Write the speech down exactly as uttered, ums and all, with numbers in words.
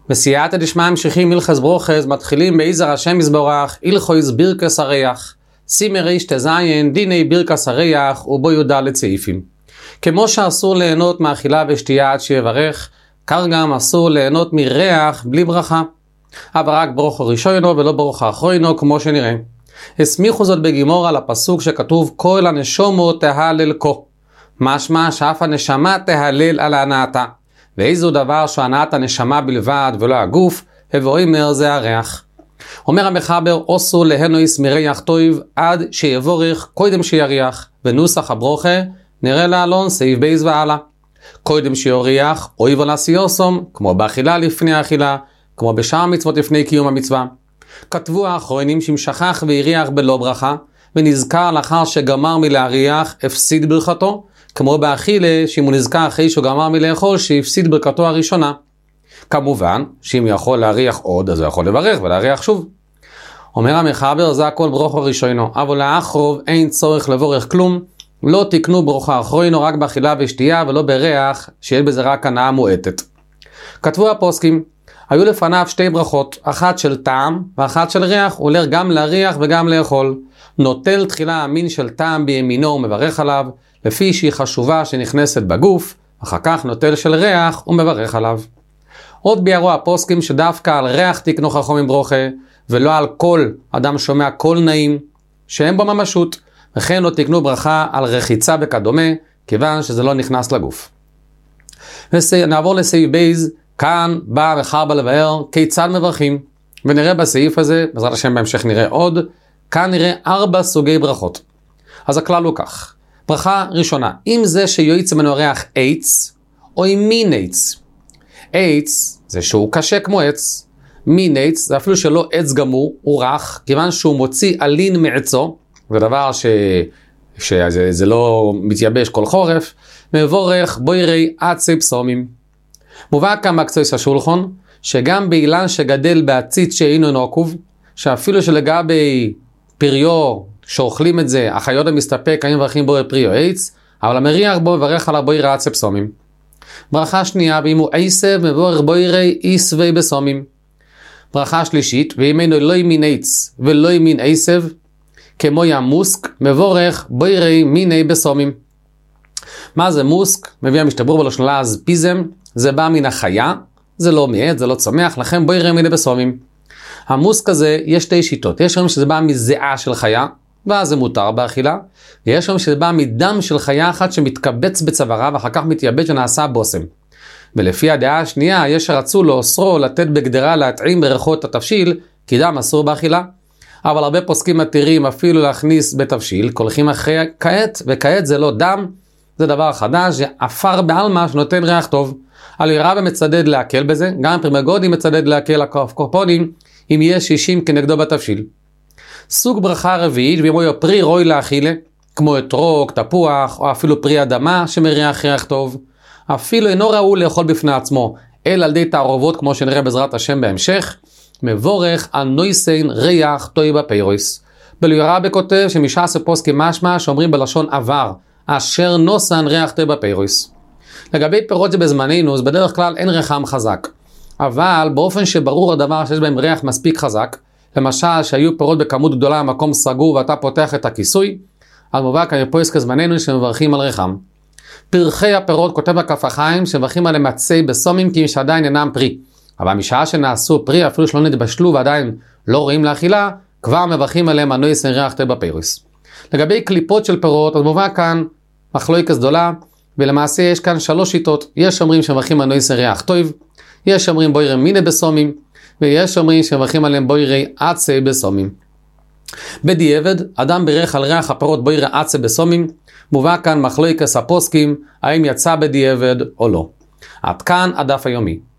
בסייעתא דשמיא ממשיכים הלכות ברוכות, מתחילים בעזר השם יזברך, הלכות ברכות הריח. סימן רט"ז דיני ברכות הריח ובו י"ד סעיפים. כמו שאסור ליהנות מאכילה ושתייה עד שיברך, כך גם אסור ליהנות מריח בלי ברכה. אבל רק ברוך ראשונו ולא ברוך אחרונו, כמו שנראה. הסמיכו זאת בגימור על הפסוק שכתוב כל הנשומו תהלל כה. משמע שאף הנשמה תהלל על הנאתה. ואיזו דבר שהנאת הנשמה בלבד ולא הגוף, ואומר זה הריח. אומר המחבר, אוסו להנויס מריח טוב עד שיבורך קודם שיריח. ונוסח הברוכה נראה לעלון סעיף בייס ועלה. קודם שיוריח אויב ולסיוסום, כמו באכילה לפני האכילה, כמו בשאר המצוות לפני קיום המצווה. כתבו האחרונים שאם שכח והריח בלא ברכה, ונזכר לאחר שגמר מלהריח, הפסיד ברכתו, כמו באכילה שאם הוא נזכר אחרי שהוא גמר מלאכול, שהפסיד ברכתו הראשונה. כמובן שאם יכול להריח עוד, אז הוא יכול לברך ולהריח שוב. אומר המחבר, זה הכל ברוך ראשונו, אבל לאחרוב אין צורך לבורך כלום, לא תקנו ברוכה אחרונו רק באכילה ושתייה ולא בריח שיש בזה רק הנאה מועטת. כתבו הפוסקים, היו לפניו שתי ברכות, אחת של טעם ואחת של ריח, הוא הולך גם להריח וגם לאכול. נוטל תחילה המין של טעם בימינו ומברך עליו, לפי שהיא חשובה שנכנסת בגוף, אחר כך נוטל של ריח ומברך עליו. עוד ביארו הפוסקים שדווקא על ריח תקנו חכמים ברוכה, ולא על כל אדם שומע כל נעים, שאין בו ממשות, וכן לא תקנו ברכה על רחיצה וכדומה, כיוון שזה לא נכנס לגוף. ונעבור לסעיף בייז, כאן בא וחרבה לבאר כיצד מברכים, ונראה בסעיף הזה, בעזרת השם בהמשך נראה עוד, כאן נראה ארבע סוגי ברכות. אז הכלל הוא כך, ברכה ראשונה, אם זה שיועץ ממנו ריח עץ, או עם מין עץ. עץ זה שהוא קשה כמו עץ, מין עץ זה אפילו שלא עץ גמור, הוא רך, כיוון שהוא מוציא עלין מעצו, זה דבר ש... שזה זה לא מתייבש כל חורף, מבורך בוירי עצי פסומים. מובא כאן בקצויס השולחון, שגם באילן שגדל בעציץ שאינו נוקוב, שאפילו שלגבי פריו שאוכלים את זה, החיות המסתפק, האם מברכים בו פריו עץ, אבל המריח בו מברך על הבוירי עצי פסומים. ברכה שנייה, ואם הוא עשב, מבורך בוירי עשבי בסומים. ברכה שלישית, ואם אינו לא ימין עץ ולא ימין עשב, כמו ים מוסק, מבורך בוירי מיני בסומים. מה זה מוסק? מביא המשתברור בלשון לעז פיזם, זה בא מן החיה, זה לא מעט, זה לא צומח, לכן בוירי מיני בסומים. המוסק הזה, יש שתי שיטות, יש אומרים שזה בא מזיעה של חיה, ואז זה מותר באכילה, ויש אומרים שזה בא מדם של חיה אחת שמתקבץ בצווארה, ואחר כך מתייבש ונעשה בוסם. ולפי הדעה השנייה, יש שרצו לאוסרו לתת בגדרה להטעים בריחות התבשיל, כי דם אסור באכילה. אבל הרבה פוסקים מתירים אפילו להכניס בתבשיל, הולכים אחרי כעת, וכעת זה לא דם, זה דבר חדש, זה אפר בעלמה שנותן ריח טוב. על רבי מצדד להקל בזה, גם פרימגודי מצדד להקל הקופונים, אם יש שישים כנגדו בתבשיל. סוג ברכה רביעית, ואם הוא פרי רוי לאכילה, כמו אתרוג, תפוח, או אפילו פרי אדמה שמריח ריח טוב, אפילו אינו ראוי לאכול בפני עצמו, אלא על די תערובות כמו שנראה בעזרת השם בהמשך, מבורך על נויסיין ריח טוי בפיירויס. בלירבי כותב שמשעס הפוסקים משמע שאומרים בלשון עבר, אשר נוסן ריח טוי בפיירויס. לגבי פירות זה בזמננו, אז בדרך כלל אין ריחם חזק. אבל באופן שברור הדבר שיש בהם ריח מספיק חזק, למשל שהיו פירות בכמות גדולה במקום סגור ואתה פותח את הכיסוי, אז מובא כאן פויס כזמננו שמברכים על ריחם. פרחי הפירות כותב בכף החיים שמברכים עליהם עצי בסומים כי שעדיין אינם פרי. אבל משעה שנעשו פרי אפילו שלא נתבשלו ועדיין לא רואים לאכילה, כבר מברכים עליהם הנויסן ריח טוב בפיירויס. לגבי קליפות של פירות, אז מובא כאן מחלוקת גדולה, ולמעשה יש כאן שלוש שיטות. יש אומרים שמברכים הנויסן ריח טוב, יש אומרים בוירי מיני בסומים, ויש אומרים שמברכים עליהם בוירי עצי בסומים. בדיעבד, אדם בירך על ריח הפירות בוירי עצי בסומים, מובא כאן מחלוקת הפוסקים, האם יצא בדיעבד או לא. עד כאן הדף היומי.